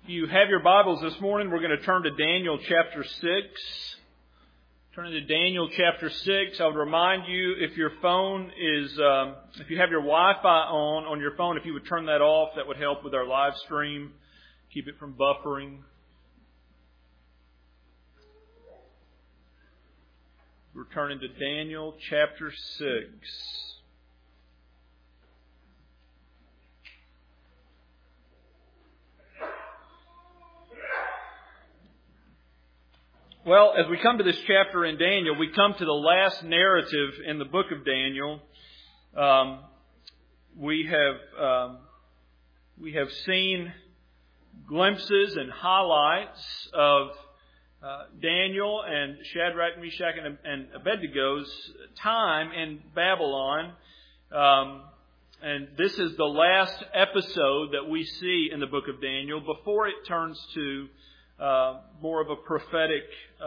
If you have your Bibles this morning, we're going to turn to Daniel chapter 6. Turning to Daniel chapter 6, I would remind you if your phone is, if you have your Wi-Fi on your phone, if you would turn that off, that would help with our live stream. Keep it from buffering. We're turning to Daniel chapter 6. Well, as we come to this chapter in Daniel, we come to the last narrative in the book of Daniel. We have seen glimpses and highlights of Daniel and Shadrach, Meshach, and Abednego's time in Babylon. And this is the last episode that we see in the book of Daniel before it turns to more of a prophetic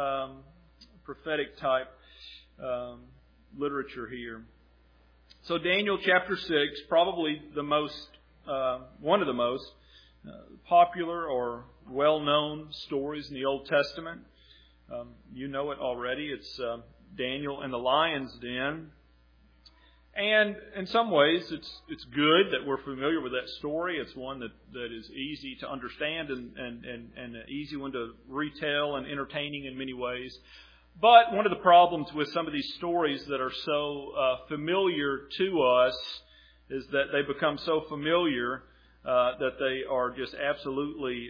type literature here. So Daniel chapter 6, probably the most, one of the most popular or well-known stories in the Old Testament. You know it already. It's Daniel and the lion's den. And in some ways, it's good that we're familiar with that story. It's one that is easy to understand and an easy one to retell and entertaining in many ways. But one of the problems with some of these stories that are so familiar to us is that they become so familiar that they are just absolutely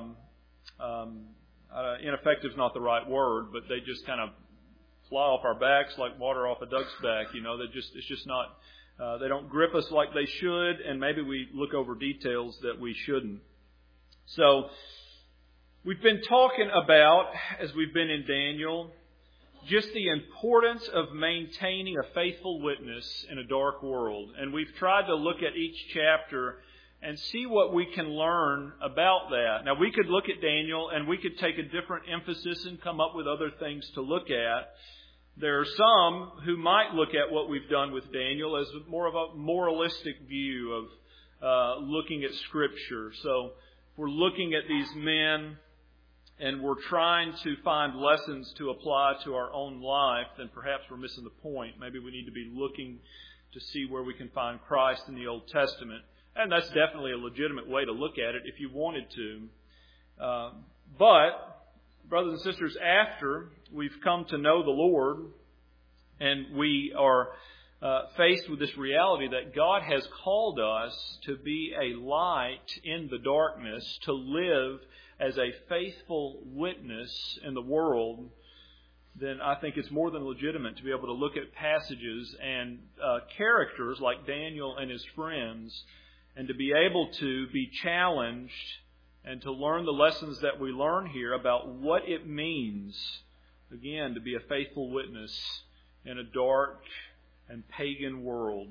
ineffective is not the right word, but they just kind of fly off our backs like water off a duck's back. You know, it's just not, they don't grip us like they should, and maybe we look over details that we shouldn't. So, we've been talking about, as we've been in Daniel, just the importance of maintaining a faithful witness in a dark world. And we've tried to look at each chapter and see what we can learn about that. Now, we could look at Daniel and we could take a different emphasis and come up with other things to look at. There are some who might look at what we've done with Daniel as more of a moralistic view of looking at Scripture. So, if we're looking at these men and we're trying to find lessons to apply to our own life, then perhaps we're missing the point. Maybe we need to be looking to see where we can find Christ in the Old Testament. And that's definitely a legitimate way to look at it if you wanted to. But, brothers and sisters, after we've come to know the Lord and we are faced with this reality that God has called us to be a light in the darkness, to live as a faithful witness in the world, then I think it's more than legitimate to be able to look at passages and characters like Daniel and his friends, and to be able to be challenged and to learn the lessons that we learn here about what it means, again, to be a faithful witness in a dark and pagan world.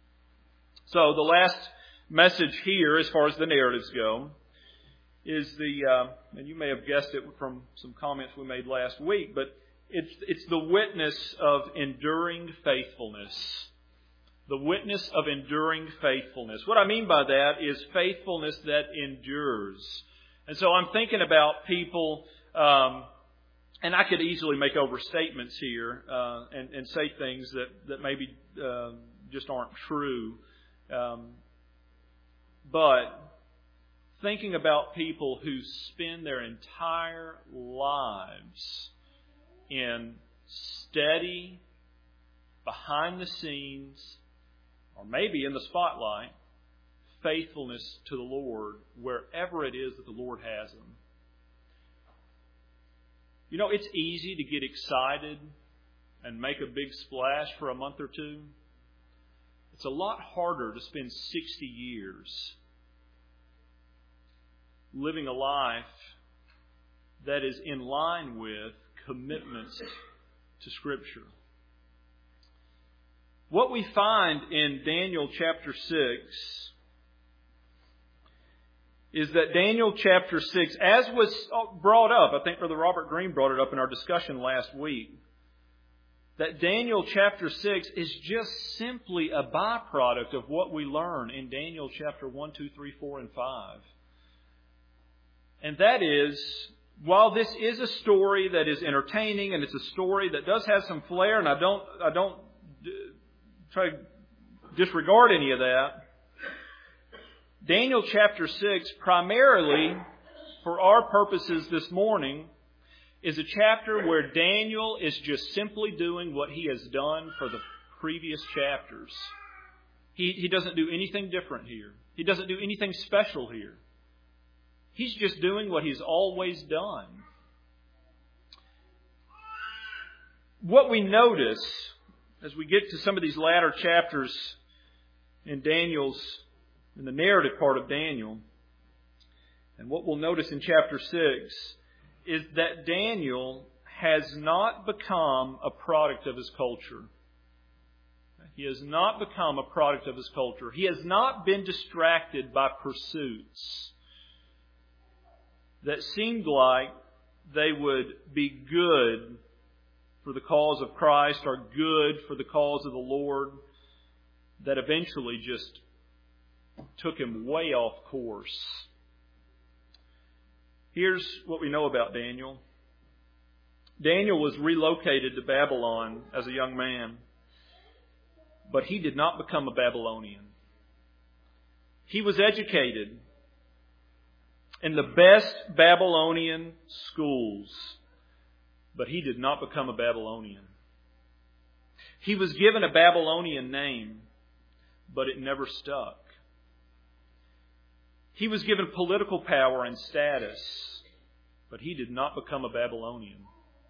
So the last message here, as far as the narratives go, is and you may have guessed it from some comments we made last week, but it's the witness of enduring faithfulness. The witness of enduring faithfulness. What I mean by that is faithfulness that endures. And so I'm thinking about people, and I could easily make overstatements here and say things that maybe just aren't true. But thinking about people who spend their entire lives in steady, behind the scenes, or maybe in the spotlight, faithfulness to the Lord wherever it is that the Lord has them. You know, it's easy to get excited and make a big splash for a month or two. It's a lot harder to spend 60 years living a life that is in line with commitments to Scripture. What we find in Daniel chapter 6 is that Daniel chapter 6, as was brought up, I think Brother Robert Green brought it up in our discussion last week, that Daniel chapter 6 is just simply a byproduct of what we learn in Daniel chapter 1, 2, 3, 4, and 5. And that is, while this is a story that is entertaining and it's a story that does have some flair, and I don't try to disregard any of that, Daniel chapter 6, primarily for our purposes this morning, is a chapter where Daniel is just simply doing what he has done for the previous chapters. He doesn't do anything different here. He doesn't do anything special here. He's just doing what he's always done. What we notice as we get to some of these latter chapters in the narrative part of Daniel, and what we'll notice in chapter 6, is that Daniel has not become a product of his culture. He has not become a product of his culture. He has not been distracted by pursuits that seemed like they would be good for the cause of Christ or good for the cause of the Lord, that eventually just took him way off course. Here's what we know about Daniel. Daniel was relocated to Babylon as a young man, but he did not become a Babylonian. He was educated in the best Babylonian schools, but he did not become a Babylonian. He was given a Babylonian name, but it never stuck. He was given political power and status, but he did not become a Babylonian.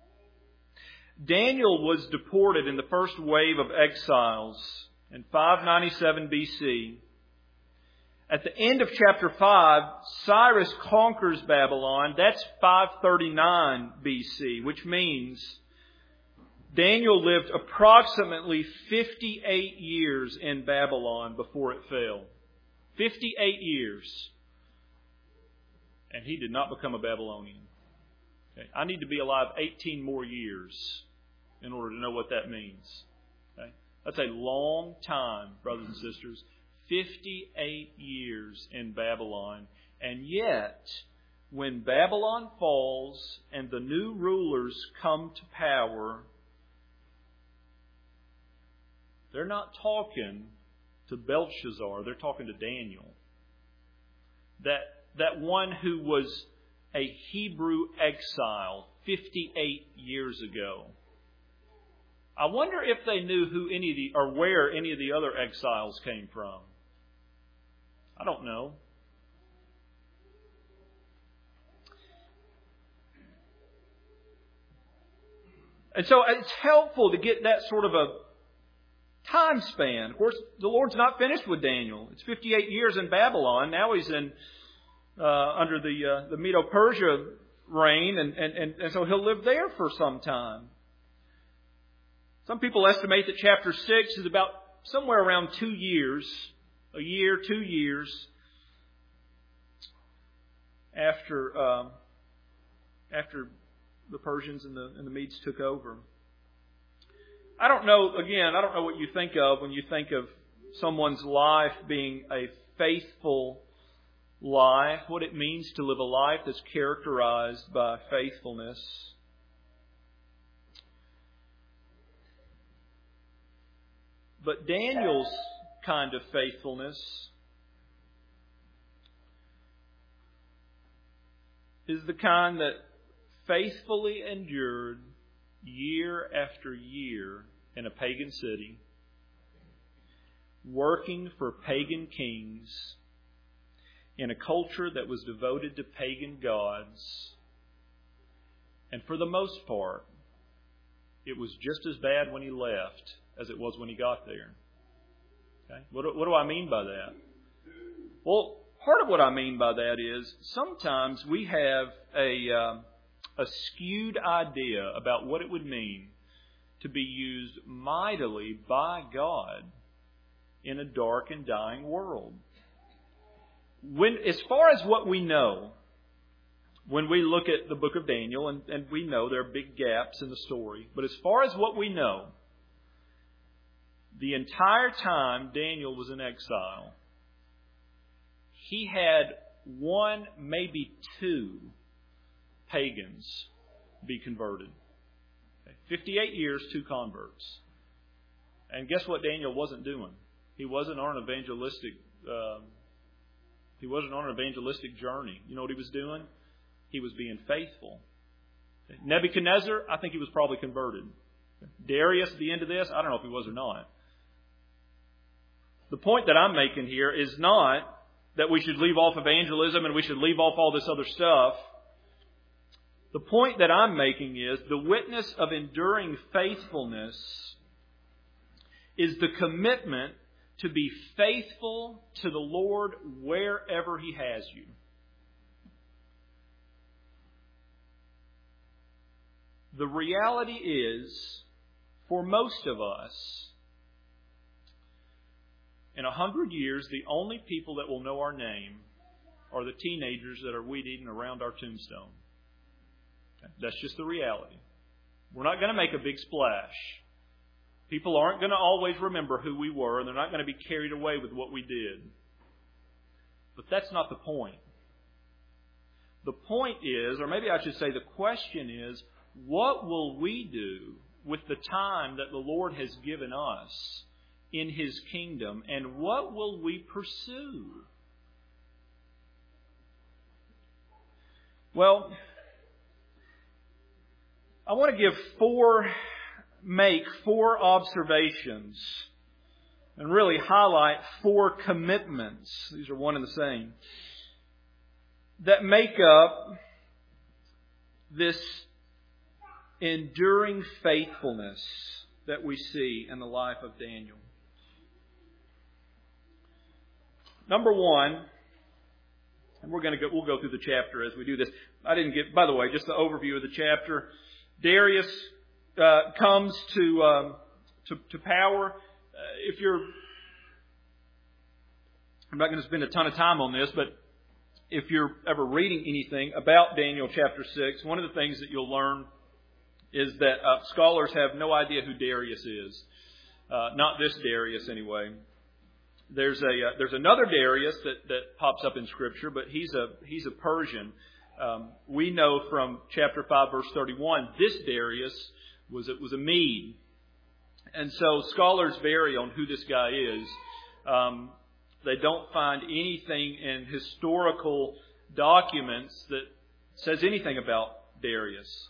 Daniel was deported in the first wave of exiles in 597 BC. At the end of chapter 5, Cyrus conquers Babylon. That's 539 BC, which means Daniel lived approximately 58 years in Babylon before it fell. 58 years. And he did not become a Babylonian. Okay. I need to be alive 18 more years in order to know what that means. Okay. That's a long time, brothers and sisters. 58 years in Babylon. And yet, when Babylon falls and the new rulers come to power, they're not talking to Belshazzar. They're talking to Daniel. That one who was a Hebrew exile 58 years ago. I wonder if they knew where any of the other exiles came from. I don't know. And so it's helpful to get that sort of a time span. Of course, the Lord's not finished with Daniel. It's 58 years in Babylon. Now he's in under the Medo-Persia reign, and so he'll live there for some time. Some people estimate that chapter 6 is about somewhere around 2 years, a year, 2 years after the Persians and the Medes took over. I don't know what you think of when you think of someone's life being a faithful life, what it means to live a life that's characterized by faithfulness. But Daniel's kind of faithfulness is the kind that faithfully endured year after year in a pagan city, working for pagan kings in a culture that was devoted to pagan gods. And for the most part, it was just as bad when he left as it was when he got there. Okay? What do I mean by that? Well, part of what I mean by that is sometimes we have a skewed idea about what it would mean to be used mightily by God in a dark and dying world. As far as what we know, when we look at the book of Daniel, and we know there are big gaps in the story, but as far as what we know, the entire time Daniel was in exile, he had one, maybe two pagans be converted. 58 years, 2 converts. And guess what Daniel wasn't doing? He wasn't on an evangelistic journey. You know what he was doing? He was being faithful. Nebuchadnezzar, I think he was probably converted. Darius, at the end of this, I don't know if he was or not. The point that I'm making here is not that we should leave off evangelism and we should leave off all this other stuff. The point that I'm making is the witness of enduring faithfulness is the commitment to be faithful to the Lord wherever He has you. The reality is, for most of us, in 100 years, the only people that will know our name are the teenagers that are weed-eating around our tombstone. That's just the reality. We're not going to make a big splash. People aren't going to always remember who we were, and they're not going to be carried away with what we did. But that's not the point. The point is, or maybe I should say the question is, what will we do with the time that the Lord has given us in His kingdom, and what will we pursue? Well, I want to make four observations and really highlight 4 commitments. These are one and the same. That make up this enduring faithfulness that we see in the life of Daniel. Number 1, and we'll go through the chapter as we do this. By the way, just the overview of the chapter. Darius comes to power. I'm not going to spend a ton of time on this, but if you're ever reading anything about Daniel chapter 6, one of the things that you'll learn is that scholars have no idea who Darius is. Not this Darius, anyway. There's another Darius that pops up in Scripture, but he's a Persian. We know from chapter 5, verse 31, this Darius was a Mede. And so scholars vary on who this guy is. They don't find anything in historical documents that says anything about Darius.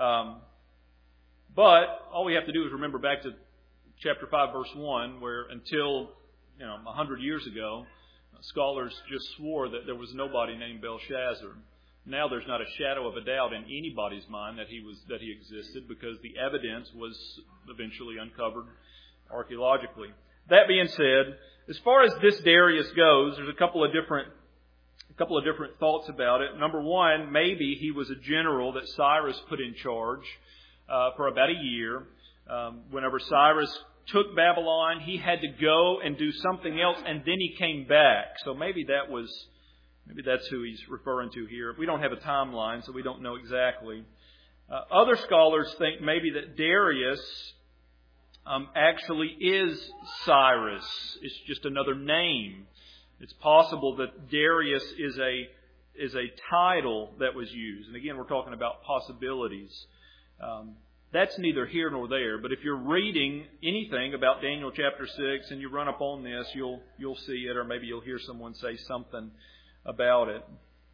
But all we have to do is remember back to chapter 5, verse 1, where until 100 years ago, scholars just swore that there was nobody named Belshazzar. Now there's not a shadow of a doubt in anybody's mind that he existed, because the evidence was eventually uncovered archaeologically. That being said, as far as this Darius goes, there's a couple of different thoughts about it. Number 1, maybe he was a general that Cyrus put in charge for about a year. Whenever Cyrus took Babylon, he had to go and do something else, and then he came back. So maybe that's who he's referring to here. We don't have a timeline, so we don't know exactly. Other scholars think maybe that Darius actually is Cyrus. It's just another name. It's possible that Darius is a title that was used. And again, we're talking about possibilities. That's neither here nor there. But if you're reading anything about Daniel chapter 6 and you run up on this, you'll see it, or maybe you'll hear someone say something about it.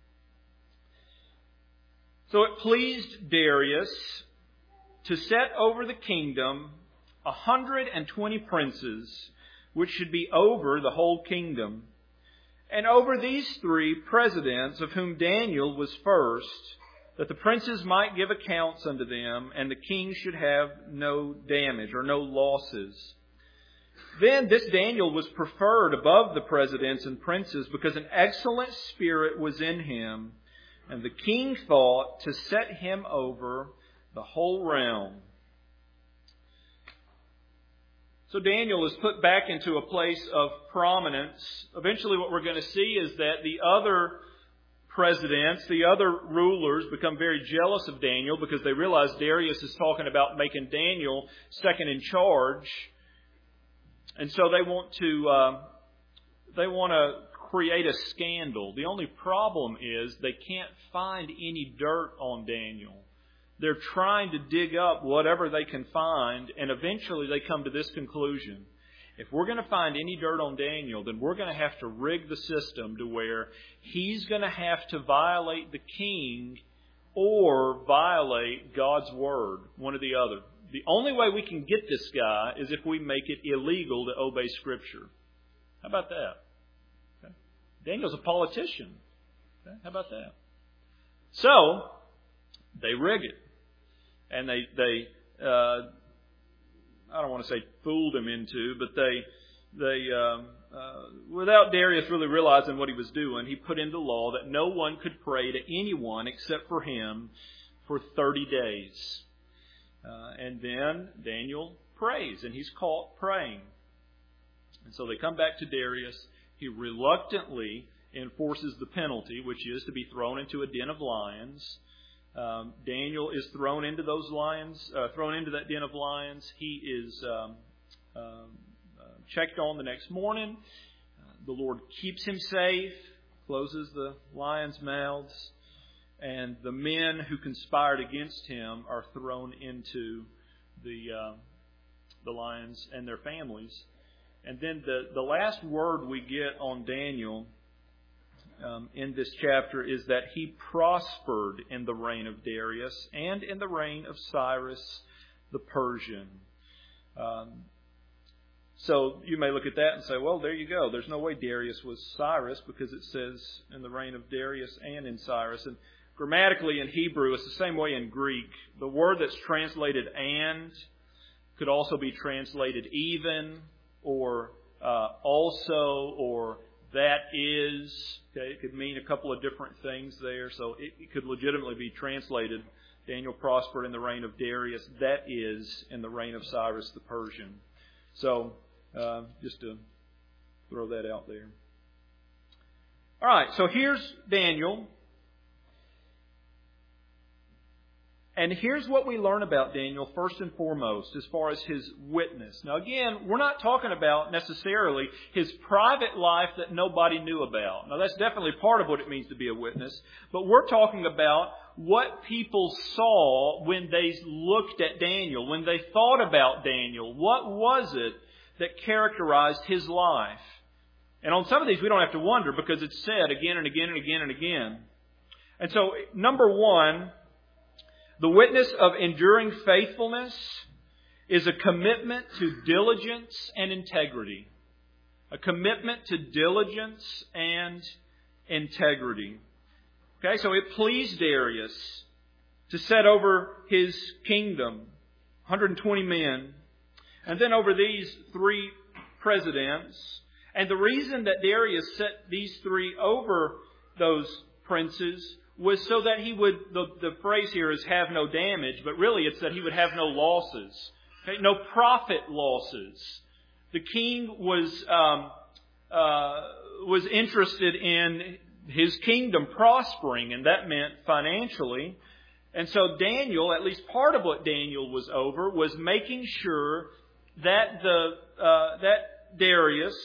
So it pleased Darius to set over the kingdom 120 princes, which should be over the whole kingdom, and over these 3 presidents, of whom Daniel was first, that the princes might give accounts unto them, and the king should have no damage or no losses. Then this Daniel was preferred above the presidents and princes, because an excellent spirit was in him, and the king thought to set him over the whole realm. So Daniel is put back into a place of prominence. Eventually what we're going to see is that the other presidents, the other rulers, become very jealous of Daniel, because they realize Darius is talking about making Daniel second in charge. And so they want to create a scandal. The only problem is they can't find any dirt on Daniel. They're trying to dig up whatever they can find, and eventually they come to this conclusion. If we're going to find any dirt on Daniel, then we're going to have to rig the system to where he's going to have to violate the king or violate God's word, one or the other. The only way we can get this guy is if we make it illegal to obey Scripture. How about that? Okay. Daniel's a politician. Okay. How about that? So, they rig it. And they I don't want to say fooled him into, but they without Darius really realizing what he was doing, he put into law that no one could pray to anyone except for him for 30 days. And then Daniel prays, and he's caught praying. And so they come back to Darius. He reluctantly enforces the penalty, which is to be thrown into a den of lions. Daniel is thrown into those lions, thrown into that den of lions. He is checked on the next morning. The Lord keeps him safe, closes the lions' mouths, and the men who conspired against him are thrown into the lions and their families. And then the last word we get on Daniel in this chapter is that he prospered in the reign of Darius and in the reign of Cyrus the Persian. So you may look at that and say, well, there you go. There's no way Darius was Cyrus because it says in the reign of Darius and in Cyrus. And grammatically in Hebrew, it's the same way in Greek. The word that's translated and could also be translated even or also or that is. Okay, it could mean a couple of different things there. So it could legitimately be translated, Daniel prospered in the reign of Darius. That is in the reign of Cyrus the Persian. So just to throw that out there. All right, so here's Daniel. And here's what we learn about Daniel first and foremost as far as his witness. Now again, we're not talking about necessarily his private life that nobody knew about. Now that's definitely part of what it means to be a witness. But we're talking about what people saw when they looked at Daniel, when they thought about Daniel. What was it that characterized his life? And on some of these we don't have to wonder because it's said again and again and again and again. And so, number one, the witness of enduring faithfulness is a commitment to diligence and integrity. A commitment to diligence and integrity. Okay, so it pleased Darius to set over his kingdom 120 men, and then over these 3 presidents. And the reason that Darius set these 3 over those princes was so that he would, the phrase here is have no damage, but really it's that he would have no losses. Okay? No profit losses. The king was interested in his kingdom prospering, and that meant financially. And so Daniel, at least part of what Daniel was over, was making sure that that Darius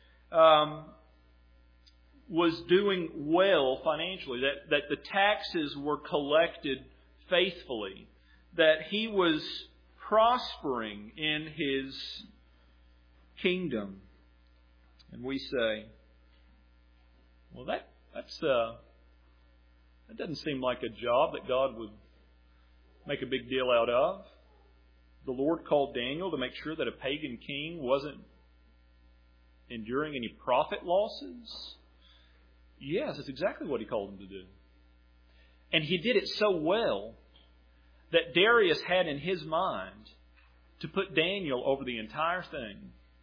was doing well financially, that the taxes were collected faithfully, that he was prospering in his kingdom. And we say, well, that doesn't seem like a job that God would make a big deal out of. The Lord called Daniel to make sure that a pagan king wasn't enduring any profit losses. Yes, that's exactly what he called him to do. And he did it so well that Darius had in his mind to put Daniel over the entire thing.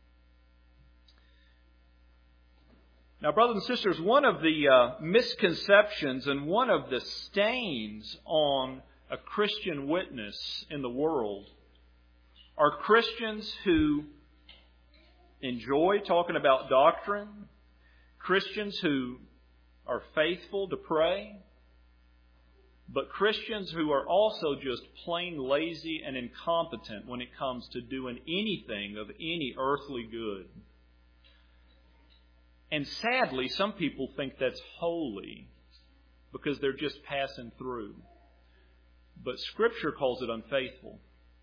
Now, brothers and sisters, one of the misconceptions and one of the stains on a Christian witness in the world are Christians who enjoy talking about doctrine, Christians who are faithful to pray, but Christians who are also just plain lazy and incompetent when it comes to doing anything of any earthly good. And sadly, some people think that's holy because they're just passing through. But Scripture calls it unfaithful.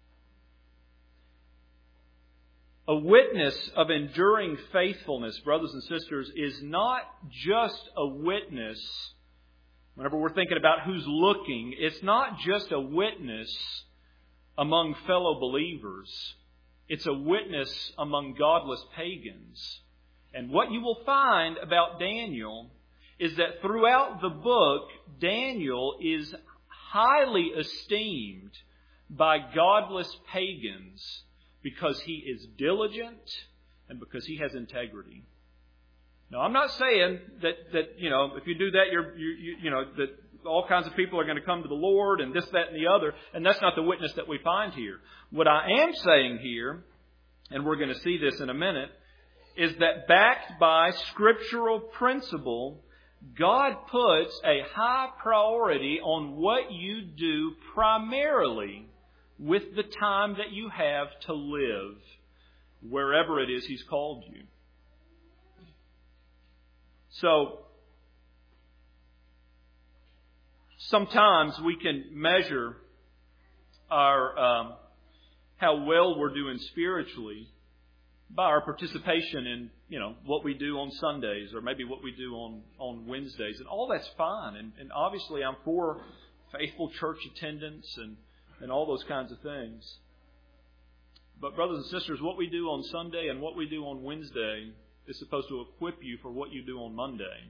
A witness of enduring faithfulness, brothers and sisters, is not just a witness. Whenever we're thinking about who's looking, it's not just a witness among fellow believers. It's a witness among godless pagans. And what you will find about Daniel is that throughout the book, Daniel is highly esteemed by godless pagans because he is diligent and because he has integrity. Now, I'm not saying that if you do that, that all kinds of people are going to come to the Lord and this, that, and the other, and that's not the witness that we find here. What I am saying here, and we're going to see this in a minute, is that backed by scriptural principle, God puts a high priority on what you do primarily with the time that you have to live wherever it is He's called you. So, sometimes we can measure our how well we're doing spiritually by our participation in, what we do on Sundays or maybe what we do on Wednesdays. And all that's fine. And obviously I'm for faithful church attendance and all those kinds of things. But brothers and sisters, what we do on Sunday and what we do on Wednesday is supposed to equip you for what you do on Monday.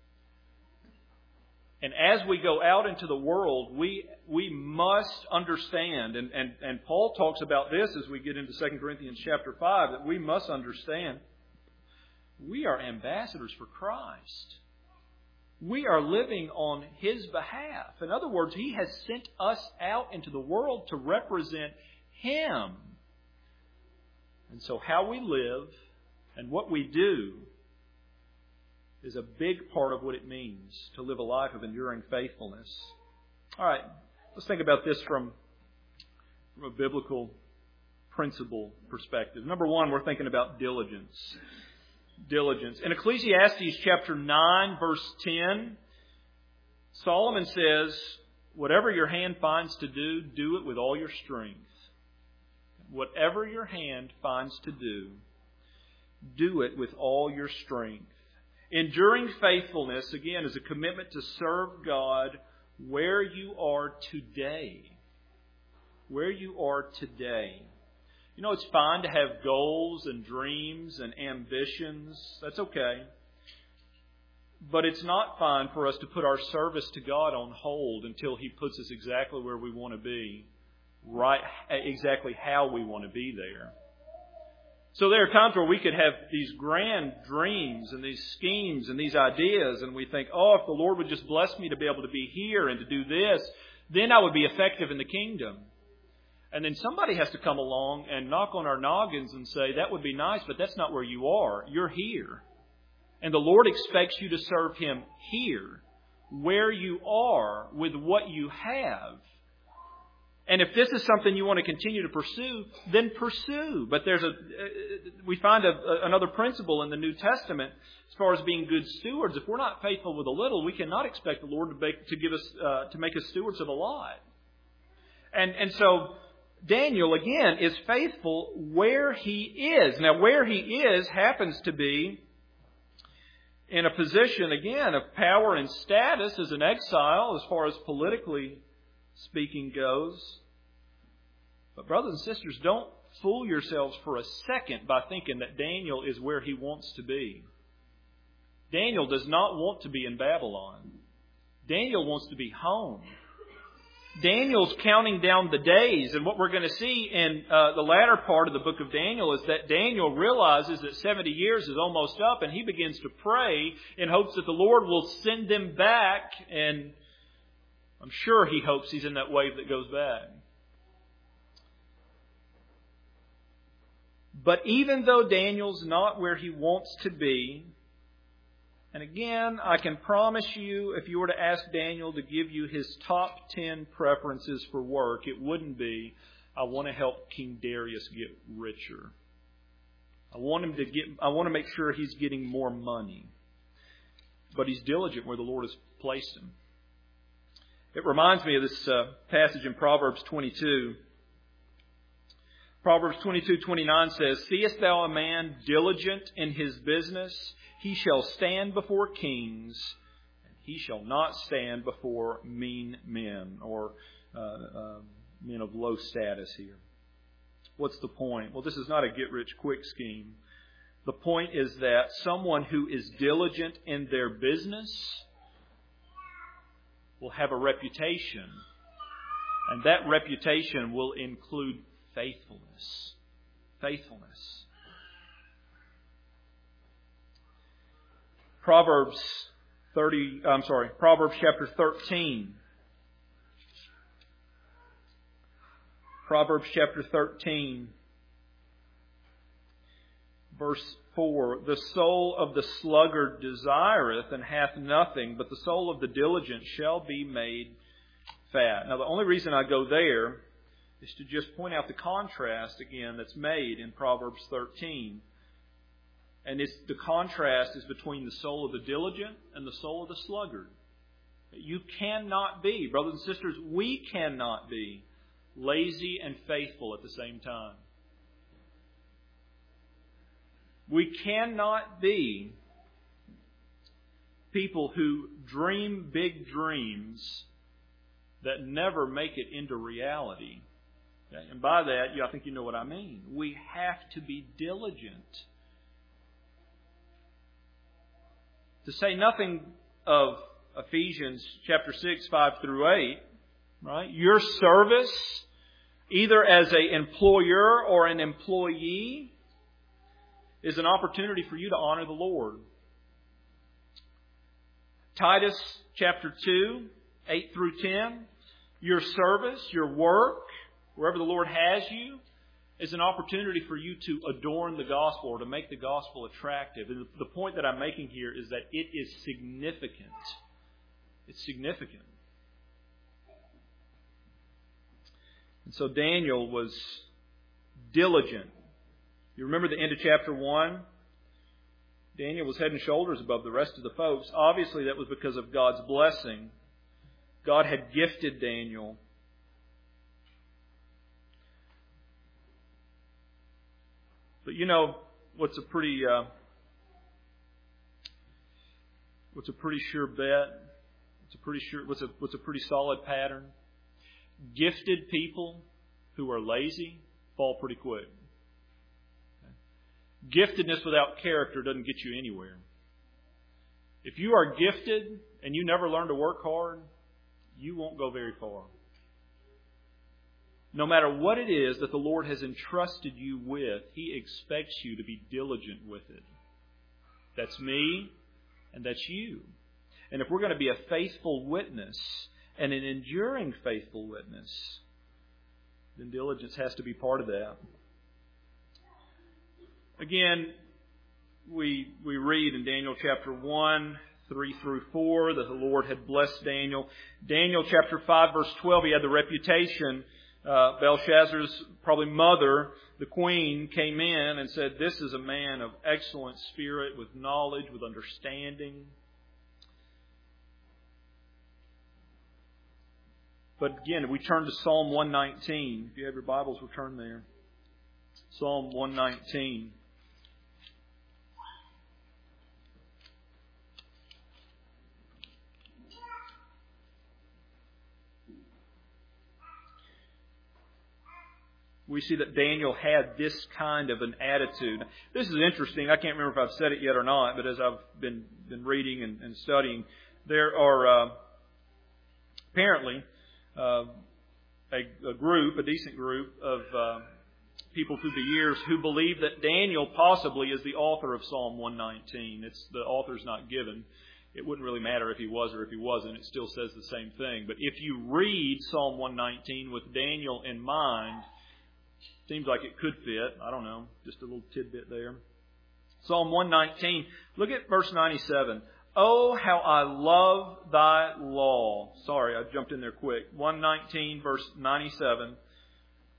And as we go out into the world, we must understand, and Paul talks about this as we get into 2 Corinthians chapter 5, that we must understand we are ambassadors for Christ. We are living on His behalf. In other words, He has sent us out into the world to represent Him. And so how we live and what we do is a big part of what it means to live a life of enduring faithfulness. All right, let's think about this from a biblical principle perspective. Number one, we're thinking about diligence. Diligence. In Ecclesiastes chapter 9, verse 10, Solomon says, whatever your hand finds to do, do it with all your strength. Whatever your hand finds to do it with all your strength. Enduring faithfulness, again, is a commitment to serve God where you are today. Where you are today. It's fine to have goals and dreams and ambitions. That's okay. But it's not fine for us to put our service to God on hold until He puts us exactly where we want to be. Right, exactly how we want to be there. So there are times where we could have these grand dreams and these schemes and these ideas, and we think, if the Lord would just bless me to be able to be here and to do this, then I would be effective in the kingdom. And then somebody has to come along and knock on our noggins and say, that would be nice, but that's not where you are. You're here. And the Lord expects you to serve Him here, where you are, with what you have. And if this is something you want to continue to pursue, then pursue. But we find another principle in the New Testament as far as being good stewards. If we're not faithful with a little, we cannot expect the Lord to make us stewards of a lot. And so Daniel again is faithful where he is. Now, where he is happens to be in a position again of power and status as an exile, as far as politically speaking goes. But brothers and sisters, don't fool yourselves for a second by thinking that Daniel is where he wants to be. Daniel does not want to be in Babylon. Daniel wants to be home. Daniel's counting down the days, and what we're going to see in the latter part of the book of Daniel is that Daniel realizes that 70 years is almost up, and he begins to pray in hopes that the Lord will send them back, and I'm sure he hopes he's in that wave that goes back. But even though Daniel's not where he wants to be, and again, I can promise you, if you were to ask Daniel to give you his top 10 preferences for work, it wouldn't be, I want to help King Darius get richer. I want to make sure he's getting more money. But he's diligent where the Lord has placed him. It reminds me of this passage in Proverbs 22. Proverbs 22:29 says, "Seest thou a man diligent in his business? He shall stand before kings, and he shall not stand before mean men," or men of low status here. What's the point? Well, this is not a get-rich-quick scheme. The point is that someone who is diligent in their business will have a reputation. And that reputation will include faithfulness. Faithfulness. Proverbs chapter 13. Proverbs chapter 13, verse 4. "The soul of the sluggard desireth and hath nothing, but the soul of the diligent shall be made fat." Now, the only reason I go there is to just point out the contrast again that's made in Proverbs 13. And the contrast is between the soul of the diligent and the soul of the sluggard. You cannot be, brothers and sisters, we cannot be lazy and faithful at the same time. We cannot be people who dream big dreams that never make it into reality. Okay? And by that, I think you know what I mean. We have to be diligent. To say nothing of Ephesians chapter 6, 5 through 8, right? Your service, either as an employer or an employee, is an opportunity for you to honor the Lord. Titus chapter 2, 8 through 10, your service, your work, wherever the Lord has you, is an opportunity for you to adorn the gospel or to make the gospel attractive. And the point that I'm making here is that it is significant. It's significant. And so Daniel was diligent. You remember the end of chapter 1? Daniel was head and shoulders above the rest of the folks. Obviously, that was because of God's blessing. God had gifted Daniel. But you know what's a pretty sure bet? What's a pretty solid pattern? Gifted people who are lazy fall pretty quick. Giftedness without character doesn't get you anywhere. If you are gifted and you never learn to work hard, you won't go very far. No matter what it is that the Lord has entrusted you with, He expects you to be diligent with it. That's me, and that's you. And if we're going to be a faithful witness, and an enduring faithful witness, then diligence has to be part of that. Again, we read in Daniel chapter 1, 3 through 4, that the Lord had blessed Daniel. Daniel chapter 5, verse 12, he had the reputation. Belshazzar's probably mother, the queen, came in and said, "This is a man of excellent spirit, with knowledge, with understanding." But again, if we turn to Psalm 119, if you have your Bibles, we'll turn there. Psalm 119. We see that Daniel had this kind of an attitude. This is interesting. I can't remember if I've said it yet or not, but as I've been reading and studying, there are apparently a decent group of people through the years who believe that Daniel possibly is the author of Psalm 119. The author's not given. It wouldn't really matter if he was or if he wasn't. It still says the same thing. But if you read Psalm 119 with Daniel in mind, seems like it could fit. I don't know. Just a little tidbit there. Psalm 119. Look at verse 97. "Oh, how I love thy law." Sorry, I jumped in there quick. 119, verse 97.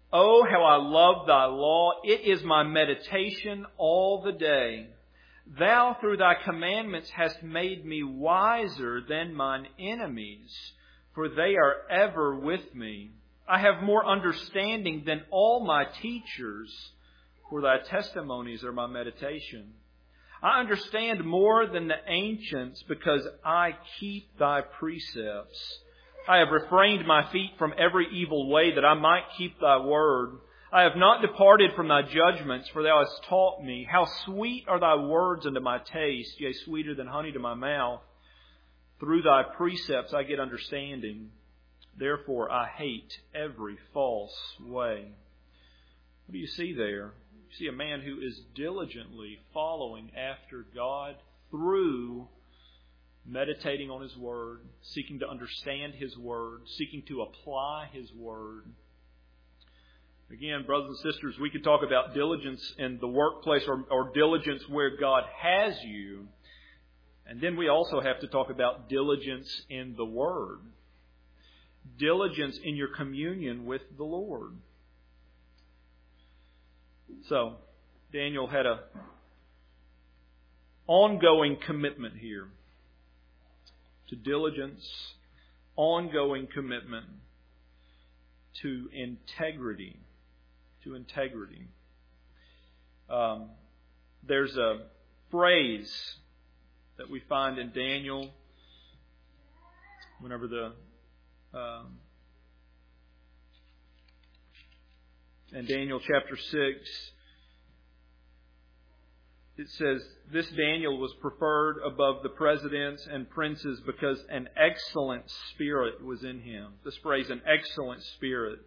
Oh, how I love thy law. It is my meditation all the day. Thou through thy commandments hast made me wiser than mine enemies, for they are ever with me. I have more understanding than all my teachers, for thy testimonies are my meditation. I understand more than the ancients, because I keep thy precepts. I have refrained my feet from every evil way, that I might keep thy word. I have not departed from thy judgments, for thou hast taught me. How sweet are thy words unto my taste, yea, sweeter than honey to my mouth. Through thy precepts I get understanding. Therefore I hate every false way. What do you see there? You see a man who is diligently following after God through meditating on His Word, seeking to understand His Word, seeking to apply His Word. Again, brothers and sisters, we could talk about diligence in the workplace or diligence where God has you. And then we also have to talk about diligence in the Word. Diligence in your communion with the Lord. So, Daniel had an ongoing commitment here to diligence, ongoing commitment to integrity. To integrity. There's a phrase that we find in Daniel whenever in Daniel chapter 6, it says, this Daniel was preferred above the presidents and princes because an excellent spirit was in him. This phrase, an excellent spirit.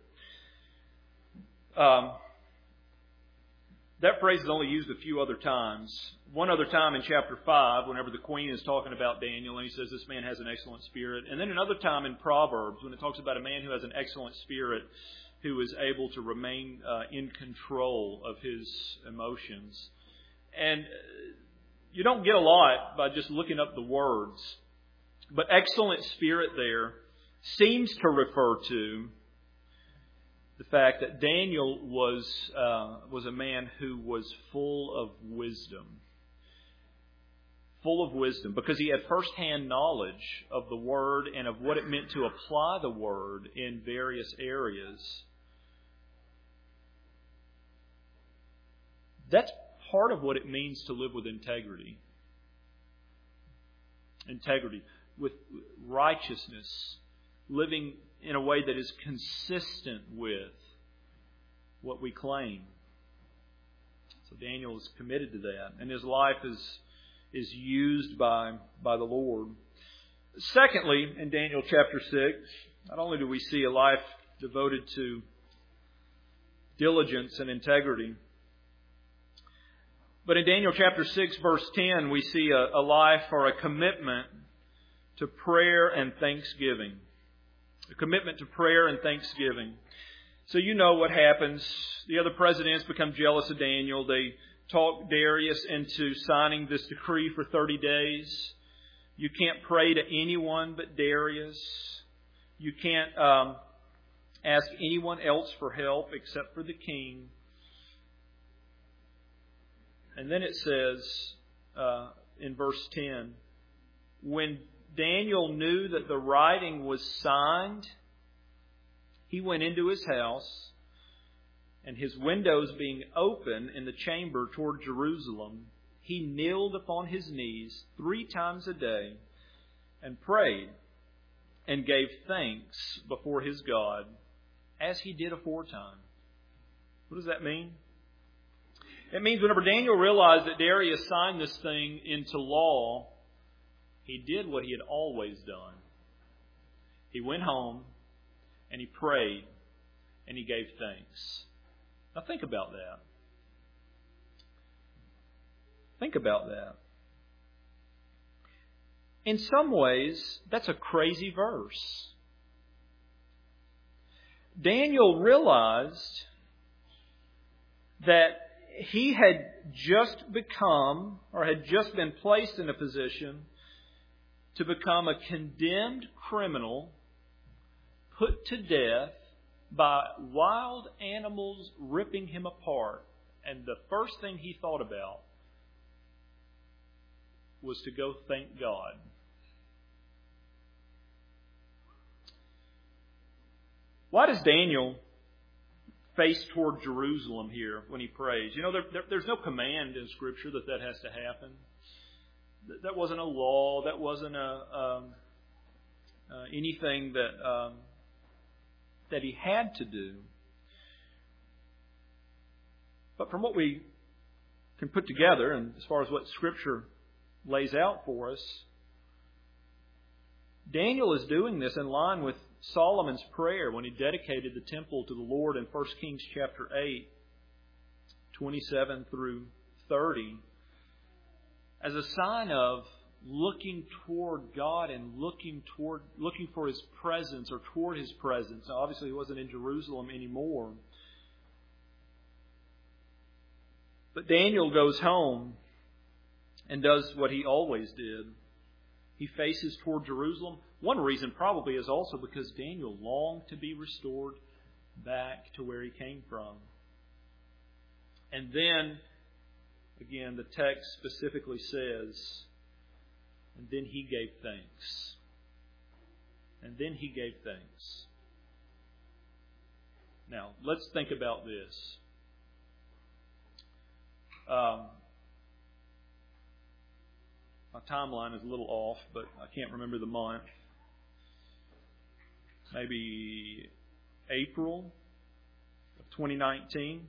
That phrase is only used a few other times. One other time in chapter 5, whenever the queen is talking about Daniel, and he says this man has an excellent spirit. And then another time in Proverbs, when it talks about a man who has an excellent spirit, who is able to remain in control of his emotions. And you don't get a lot by just looking up the words. But excellent spirit there seems to refer to the fact that Daniel was a man who was full of wisdom. Full of wisdom, because he had first-hand knowledge of the Word and of what it meant to apply the Word in various areas. That's part of what it means to live with integrity. Integrity, with righteousness, living in a way that is consistent with what we claim. So Daniel is committed to that, and his life is used by the Lord. Secondly, in Daniel chapter 6, not only do we see a life devoted to diligence and integrity, but in Daniel chapter 6, verse 10, we see a life or a commitment to prayer and thanksgiving. A commitment to prayer and thanksgiving. So you know what happens. The other presidents become jealous of Daniel. They talk Darius into signing this decree for 30 days. You can't pray to anyone but Darius. You can't ask anyone else for help except for the king. And then it says in verse 10, when Daniel knew that the writing was signed, he went into his house, and his windows being open in the chamber toward Jerusalem, he kneeled upon his knees 3 times a day and prayed and gave thanks before his God, as he did aforetime. What does that mean? It means whenever Daniel realized that Darius signed this thing into law, he did what he had always done. He went home and he prayed and he gave thanks. Now think about that. Think about that. In some ways, that's a crazy verse. Daniel realized that he had just become, or had just been placed in a position to become a condemned criminal, put to death by wild animals ripping him apart. And the first thing he thought about was to go thank God. Why does Daniel face toward Jerusalem here when he prays? You know, there's no command in Scripture that has to happen. That wasn't a law. That wasn't anything that he had to do. But from what we can put together, and as far as what Scripture lays out for us, Daniel is doing this in line with Solomon's prayer when he dedicated the temple to the Lord in 1 Kings chapter 8, 27 through 30, as a sign of looking toward God and looking for His presence or toward His presence. Now, obviously, he wasn't in Jerusalem anymore. But Daniel goes home and does what he always did. He faces toward Jerusalem. One reason probably is also because Daniel longed to be restored back to where he came from. And then, again, the text specifically says, and then he gave thanks. And then he gave thanks. Now, let's think about this. My timeline is a little off, but I can't remember the month. Maybe April of 2019.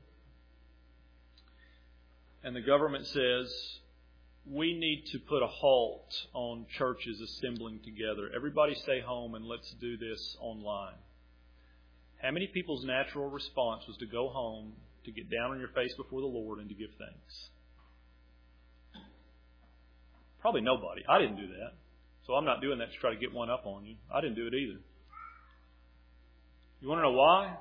And the government says, we need to put a halt on churches assembling together. Everybody stay home and let's do this online. How many people's natural response was to go home, to get down on your face before the Lord, and to give thanks? Probably nobody. I didn't do that. So I'm not doing that to try to get one up on you. I didn't do it either. You want to know why?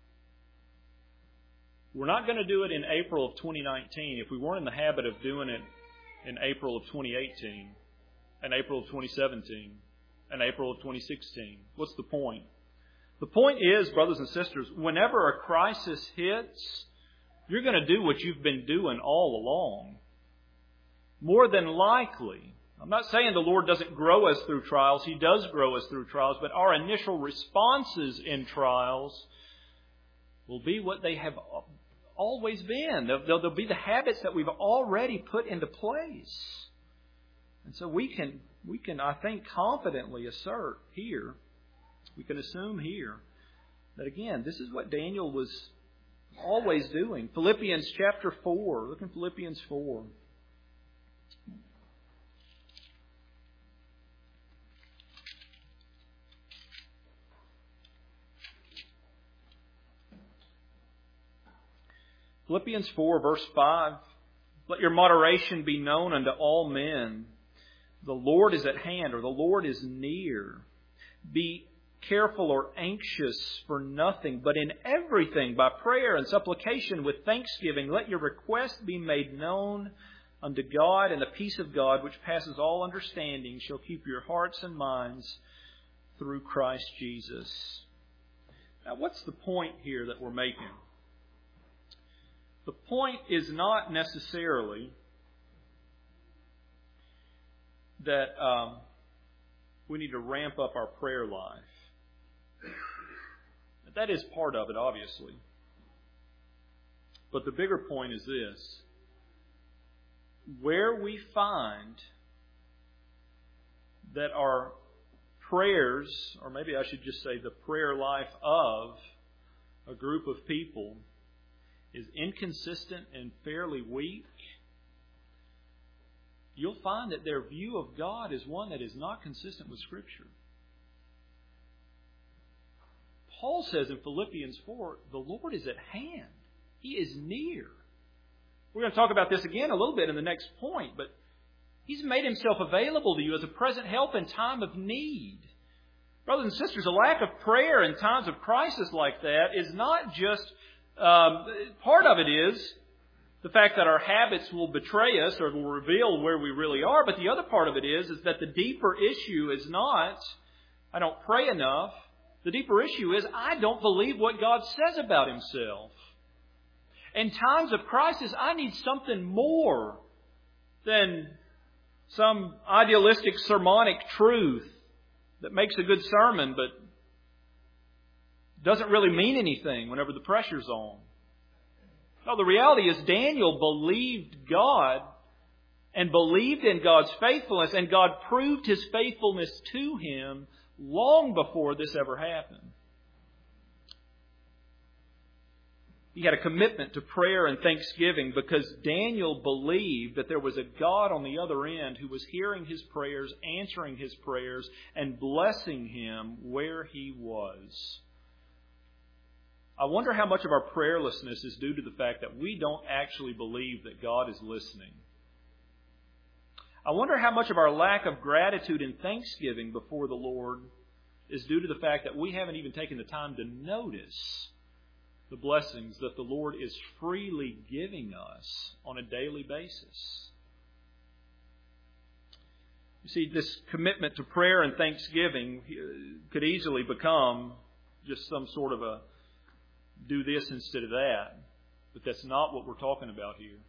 We're not going to do it in April of 2019 if we weren't in the habit of doing it in April of 2018, and April of 2017, and April of 2016. What's the point? The point is, brothers and sisters, whenever a crisis hits, you're going to do what you've been doing all along. More than likely, I'm not saying the Lord doesn't grow us through trials. He does grow us through trials, but our initial responses in trials will be what they have always been. They'll be the habits that we've already put into place. And so we can, I think, confidently assert here, we can assume here, that again, this is what Daniel was always doing. Philippians chapter 4. Look in Philippians 4. Philippians 4, verse 5. Let your moderation be known unto all men. The Lord is at hand, or the Lord is near. Be careful or anxious for nothing, but in everything, by prayer and supplication with thanksgiving, let your request be made known unto God, and the peace of God, which passes all understanding, shall keep your hearts and minds through Christ Jesus. Now, what's the point here that we're making? The point is not necessarily that we need to ramp up our prayer life. That is part of it, obviously. But the bigger point is this. Where we find that our prayers, or maybe I should just say the prayer life of a group of people, is inconsistent and fairly weak, you'll find that their view of God is one that is not consistent with Scripture. Paul says in Philippians 4, the Lord is at hand. He is near. We're going to talk about this again a little bit in the next point, but He's made Himself available to you as a present help in time of need. Brothers and sisters, a lack of prayer in times of crisis like that is not just part of it is the fact that our habits will betray us or will reveal where we really are. But the other part of it is that the deeper issue is not, I don't pray enough. The deeper issue is, I don't believe what God says about Himself. In times of crisis, I need something more than some idealistic sermonic truth that makes a good sermon but doesn't really mean anything whenever the pressure's on. No, the reality is Daniel believed God and believed in God's faithfulness, and God proved His faithfulness to him long before this ever happened. He had a commitment to prayer and thanksgiving because Daniel believed that there was a God on the other end who was hearing his prayers, answering his prayers, and blessing him where he was. I wonder how much of our prayerlessness is due to the fact that we don't actually believe that God is listening. I wonder how much of our lack of gratitude and thanksgiving before the Lord is due to the fact that we haven't even taken the time to notice the blessings that the Lord is freely giving us on a daily basis. You see, this commitment to prayer and thanksgiving could easily become just some sort of a do this instead of that. But that's not what we're talking about here.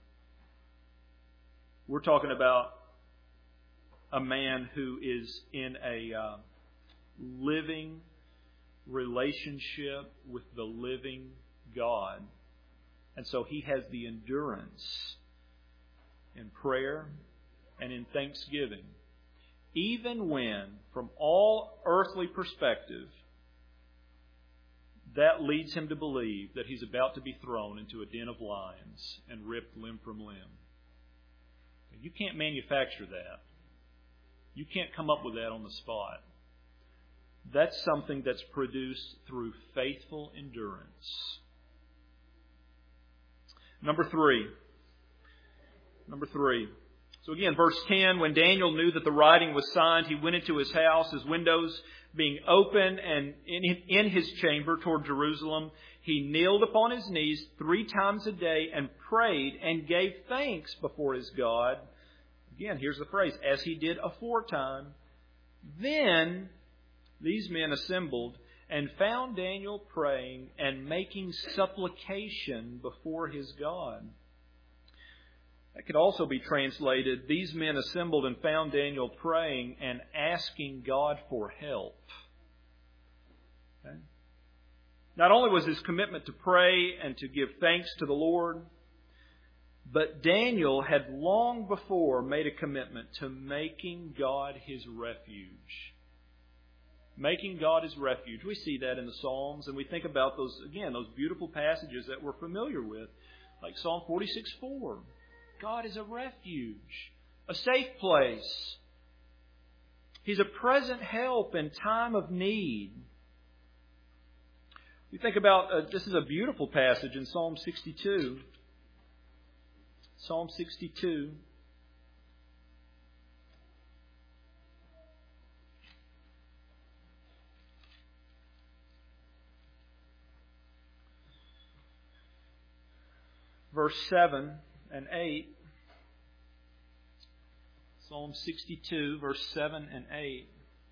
We're talking about a man who is in a living relationship with the living God. And so he has the endurance in prayer and in thanksgiving, even when, from all earthly perspective, that leads him to believe that he's about to be thrown into a den of lions and ripped limb from limb. You can't manufacture that. You can't come up with that on the spot. That's something that's produced through faithful endurance. Number three. So again, verse 10, when Daniel knew that the writing was signed, he went into his house, his windows being open, and in his chamber toward Jerusalem, he kneeled upon his knees 3 times a day and prayed and gave thanks before his God. Again, here's the phrase, as he did aforetime. Then these men assembled and found Daniel praying and making supplication before his God. That could also be translated, these men assembled and found Daniel praying and asking God for help. Okay? Not only was his commitment to pray and to give thanks to the Lord, but Daniel had long before made a commitment to making God his refuge. Making God his refuge. We see that in the Psalms, and we think about those beautiful passages that we're familiar with, like Psalm 46:4. God is a refuge, a safe place. He's a present help in time of need. We think about, this is a beautiful passage in Psalm 62. Psalm 62. Verse 7 and 8. Psalm 62, verse 7 and 8.